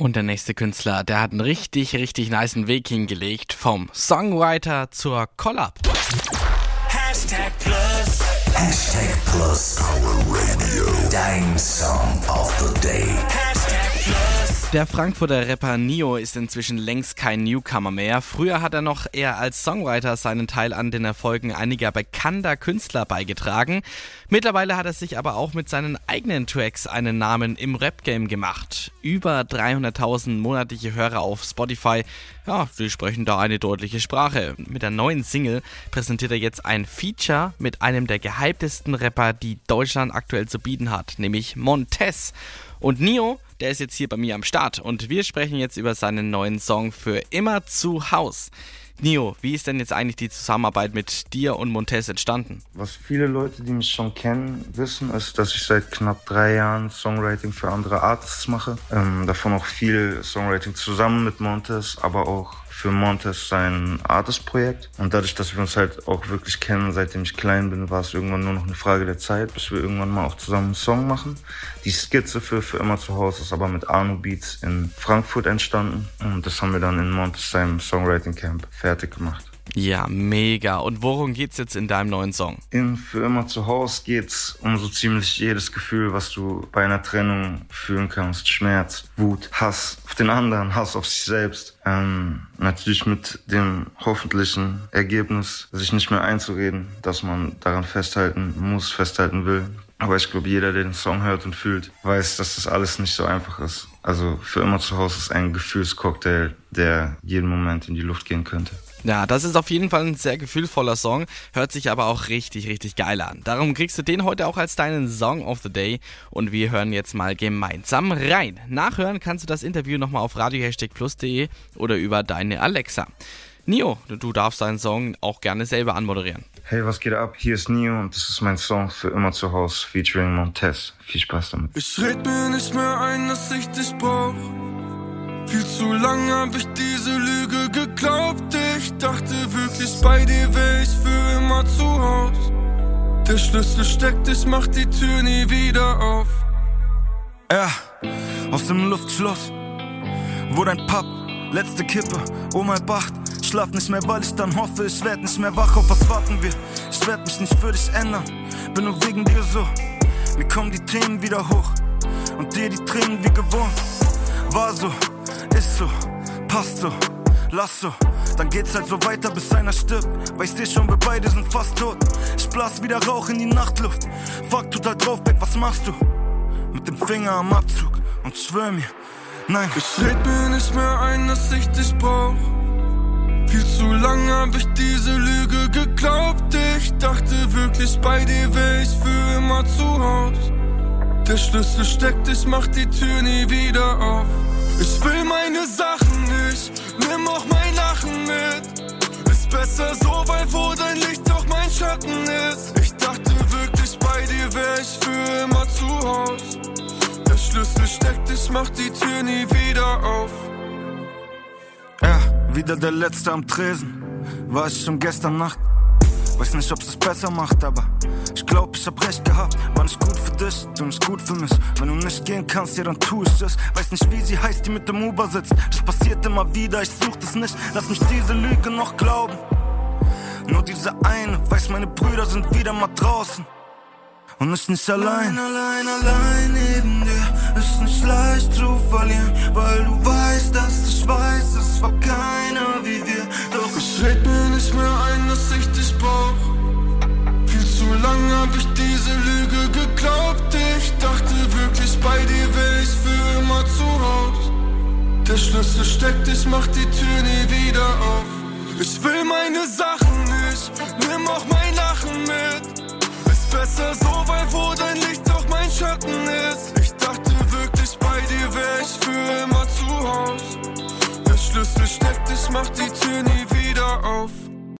Und der nächste Künstler, der hat einen richtig, richtig nicen Weg hingelegt. Vom Songwriter zur Collab. #Plus Power Radio. Dein Song of the Day. Der Frankfurter Rapper Nio ist inzwischen längst kein Newcomer mehr. Früher hat er noch eher als Songwriter seinen Teil an den Erfolgen einiger bekannter Künstler beigetragen. Mittlerweile hat er sich aber auch mit seinen eigenen Tracks einen Namen im Rap-Game gemacht. Über 300.000 monatliche Hörer auf Spotify, ja, die sprechen da eine deutliche Sprache. Mit der neuen Single präsentiert er jetzt ein Feature mit einem der gehyptesten Rapper, die Deutschland aktuell zu bieten hat, nämlich Montez. Und Nio, der ist jetzt hier bei mir am Start und wir sprechen jetzt über seinen neuen Song Für immer zu Haus. Nio, wie ist denn jetzt eigentlich die Zusammenarbeit mit dir und Montez entstanden? Was viele Leute, die mich schon kennen, wissen, ist, dass ich seit knapp 3 Jahren Songwriting für andere Artists mache. Davon auch viel Songwriting zusammen mit Montez, aber auch für Montez sein Artist-Projekt. Und dadurch, dass wir uns halt auch wirklich kennen, seitdem ich klein bin, war es irgendwann nur noch eine Frage der Zeit, bis wir irgendwann mal auch zusammen einen Song machen. Die Skizze für immer zu Hause ist aber mit Arno Beats in Frankfurt entstanden. Und das haben wir dann in Montez seinem Songwriting-Camp fertig gemacht. Ja, mega. Und worum geht's jetzt in deinem neuen Song? In Für immer zu Haus geht's um so ziemlich jedes Gefühl, was du bei einer Trennung fühlen kannst. Schmerz, Wut, Hass auf den anderen, Hass auf sich selbst. Natürlich mit dem hoffentlichen Ergebnis, sich nicht mehr einzureden, dass man daran festhalten muss, festhalten will. Aber ich glaube, jeder, der den Song hört und fühlt, weiß, dass das alles nicht so einfach ist. Also Für immer zu Hause ist ein Gefühlscocktail, der jeden Moment in die Luft gehen könnte. Ja, das ist auf jeden Fall ein sehr gefühlvoller Song, hört sich aber auch richtig, richtig geil an. Darum kriegst du den heute auch als deinen Song of the Day und wir hören jetzt mal gemeinsam rein. Nachhören kannst du das Interview nochmal auf radio+.de oder über deine Alexa. Nio, du darfst deinen Song auch gerne selber anmoderieren. Hey, was geht ab? Hier ist Nio und das ist mein Song Für immer zu Haus featuring Montez. Viel Spaß damit. Ich red mir nicht mehr ein, dass ich dich brauch. Viel zu lange hab ich diese Lüge geglaubt. Ich dachte wirklich, bei dir wär ich für immer zu Haus. Der Schlüssel steckt, ich mach die Tür nie wieder auf. Ja, aus dem Luftschloss, wo dein Pub, letzte Kippe, Oma Bacht. Schlaf nicht mehr, weil ich dann hoffe, ich werd nicht mehr wach. Auf was warten wir? Ich werd mich nicht für dich ändern, bin nur wegen dir so. Mir kommen die Themen wieder hoch und dir die Tränen wie gewohnt. War so, ist so, passt so, lass so. Dann geht's halt so weiter, bis einer stirbt. Weil ich seh schon, wir beide sind fast tot. Ich blas wieder Rauch in die Nachtluft. Fuck, total drauf, Beck, was machst du? Mit dem Finger am Abzug und schwör mir, nein. Ich red mir nicht mehr ein, dass ich dich brauch. Viel zu lange hab ich diese Lüge geglaubt. Ich dachte wirklich, bei dir wär ich für immer zu Haus. Der Schlüssel steckt, ich mach die Tür nie wieder auf. Ich will meine Sachen nicht, nimm auch mein Lachen mit. Ist besser so, weil wo dein Licht auch mein Schatten ist. Ich dachte wirklich, bei dir wär ich für immer zu Haus. Der Schlüssel steckt, ich mach die Tür nie wieder auf. Ja, wieder der Letzte am Tresen, war ich schon gestern Nacht. Weiß nicht, ob's es besser macht, aber ich glaub, ich hab recht gehabt. War nicht gut für dich, du nicht gut für mich. Wenn du nicht gehen kannst, ja dann tu ich es. Weiß nicht, wie sie heißt, die mit dem Uber sitzt. Das passiert immer wieder, ich such das nicht. Lass mich diese Lüge noch glauben. Nur diese eine weiß, meine Brüder sind wieder mal draußen. Und ich nicht allein. Allein neben dir ist nicht leicht zu verlieren. Weil du weißt, dass ich weiß, es war keiner wie wir. Doch ich red mir nicht mehr ein, dass ich dich brauch. Viel zu lange hab ich diese Lüge geglaubt. Ich dachte wirklich, bei dir wär ich für immer zu Haus. Der Schlüssel steckt, ich mach die Tür nie wieder auf. Ich will meine Sachen nicht, nimm auch mein Lachen mit. Besser so, weil wo dein Licht auch mein Schatten ist. Ich dachte wirklich, bei dir wär ich für immer zu Haus. Der Schlüssel steckt, ich mach die